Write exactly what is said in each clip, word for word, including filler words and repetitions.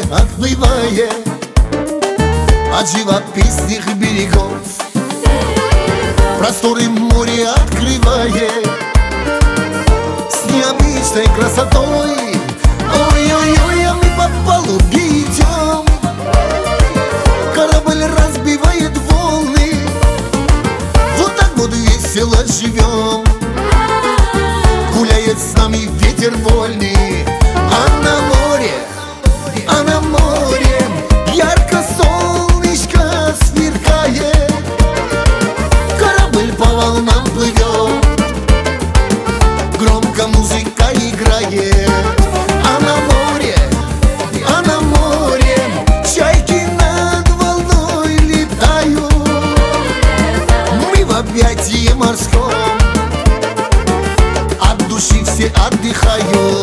отплывая от живописных берегов, просторы моря открывая с необычной красотой. Ой-ой-ой, а мы по палубе идем, корабль разбивает волны, вот так вот весело живем. Гуляет с нами ветер вольный, а на море, а на море ярко солнышко сверкает, корабль по волнам плывет, громко музыка играет. А на море, а на море чайки над волной летают, мы в объятии морском, от души все отдыхают.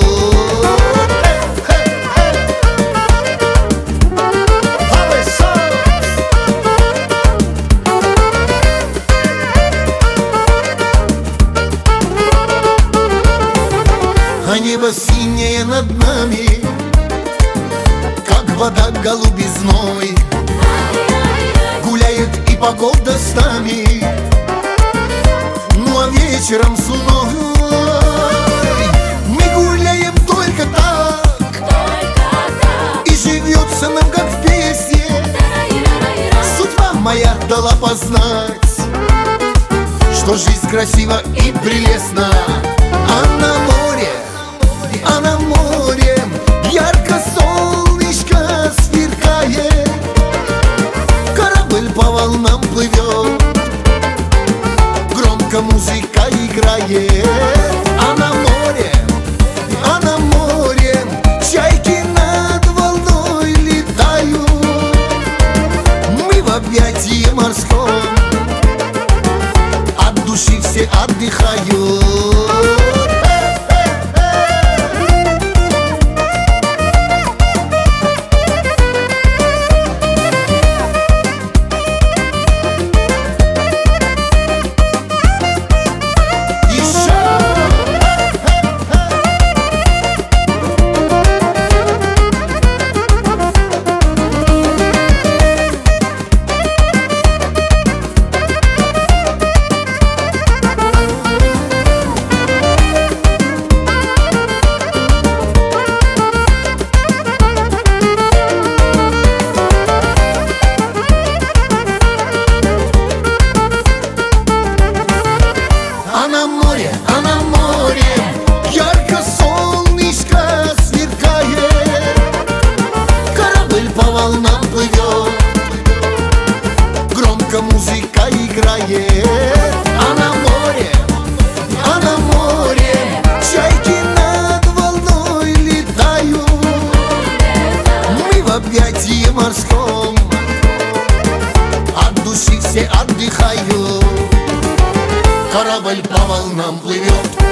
А небо синее над нами, как вода голубизной, гуляет и погода с нами, ну а вечером с луной мы гуляем только так, и живется нам как в песне. Судьба моя дала познать, что жизнь красива и прелестна. А на море, а на море ярко солнышко сверкает, корабль по волнам плывет, громко музыка играет. А на море, а на море чайки над волной летают, мы в объятии морском, от души все отдыхают. А на море, а на море ярко солнышко сверкает, корабль по волнам плывет, громко музыка играет. А на море, а на море чайки над волной летают, мы в объятии морском, от души все отдыхают, корабль по волнам плывет.